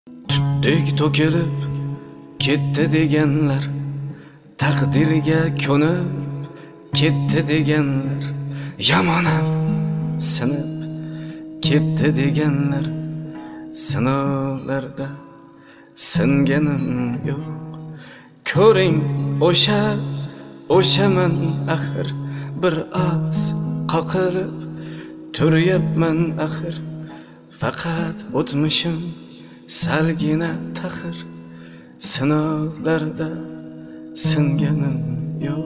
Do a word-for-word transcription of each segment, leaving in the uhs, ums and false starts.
Tutdek to'kilib ketdi deganlar, taqdirga ko'nib ketdi deganlar, yamonam sinib ketdi deganlar, sinovlarda singanim yo'q. Ko'ring o'sha o'shaman axir, bir oz qoqilib turyapman axir, faqat o'tmishim salgina taxir, sinovlarda singanim yo'q.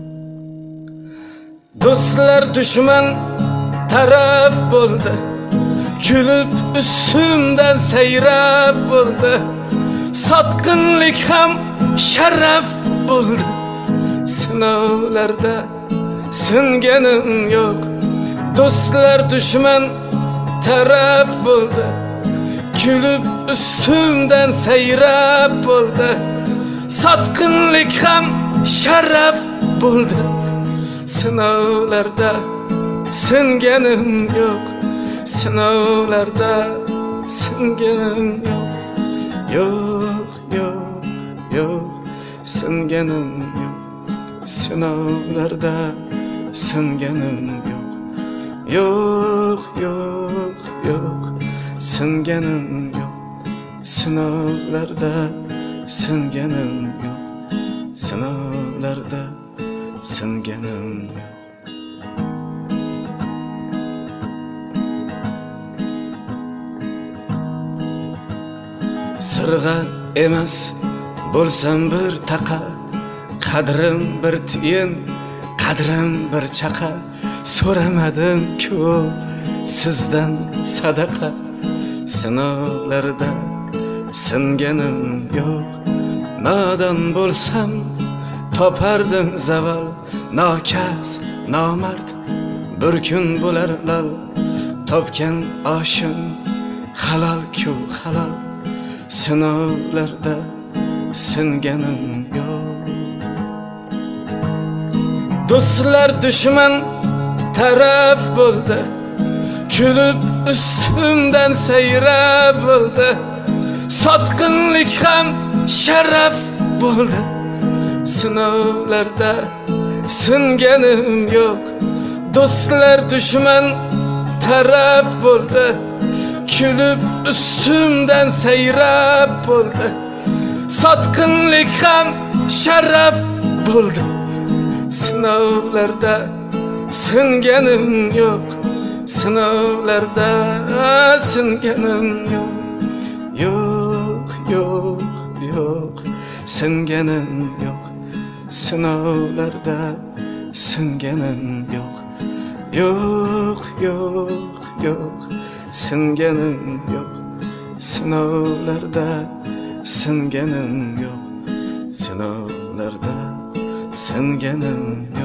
Do'stlar dushman taraf bo'ldi, kulib ustimdan sayrab bo'ldi, sotqinlik ham sharaf bo'ldi, sinovlarda singanim yo'q. Do'stlar dushman taraf bo'ldi, kulib ustimdan sayrab bo'ldi, sotqinlik ham sharaf bo'ldi, sinovlarda singanim yo'q. Sinovlarda singanim yo'q. Yo'q, yo'q, yo'q, singanim yo'q. Sinovlarda singanim yo'q. Yo'q, yo'q, yo'q, singanim yo'q. Sinovlarda singanim yo'q. Sinovlarda singanim yo'q. Sirg'a emas bo'lsam bir taqa, qadrim bir tiyin, qadrim bir chaqa, so'ramadim ko'p sizdan sadaqa, sinovlarda singanim yo'q. Nodon bo'lsam topardim zaval, nokas nomard bir kun bo'lar lol, topgan oshim halol-ku halol, sinovlarda singanim yo'q. Do'stlar dushman taraf bo'ldi, kulib ustimdan sayrab bo'ldi, sotqinlik ham sharaf bo'ldi, sinovlarda singanim yo'q. Do'stlar dushman taraf bo'ldi, kulib ustimdan sayrab bo'ldi, sotqinlik ham sharaf bo'ldi, sinovlarda singanim yo'q. Sinovlarda singanim yo'q. Yo'q, yo'q, yo'q, singanim yo'q. Sinovlarda singanim yo'q. Yo'q, yo'q, yo'q, singanim yo'q. Sinovlarda singanim yo'q. Sinovlarda singanim yo'q.